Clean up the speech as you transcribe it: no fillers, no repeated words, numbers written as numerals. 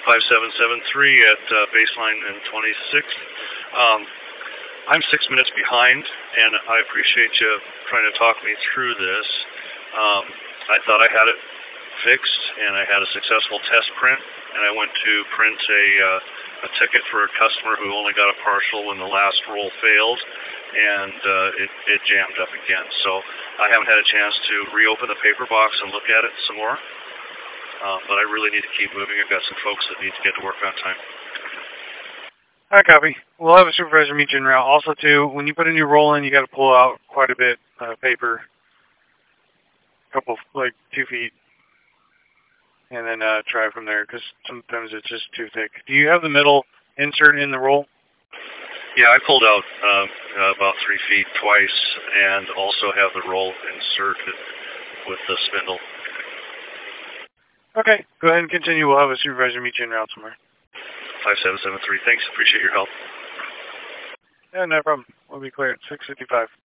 5773 at baseline and 26th. I'm 6 minutes behind, and I appreciate you trying to talk me through this. I thought I had it fixed, and I had a successful test print, and I went to print a ticket for a customer who only got a partial when the last roll failed, and it jammed up again. So I haven't had a chance to reopen the paper box and look at it some more, but I really need to keep moving. I've got some folks that need to get to work on time. All right, copy. We'll have a supervisor meet you en route. Also, too, when you put a new roll in, you got to pull out quite a bit of paper, like 2 feet, and then try from there, because sometimes it's just too thick. Do you have the middle insert in the roll? Yeah, I pulled out about 3 feet twice, and also have the roll inserted with the spindle. Okay, go ahead and continue. We'll have a supervisor meet you en route somewhere. 5773. Thanks. Appreciate your help. Yeah, no problem. We'll be clear at 6:55.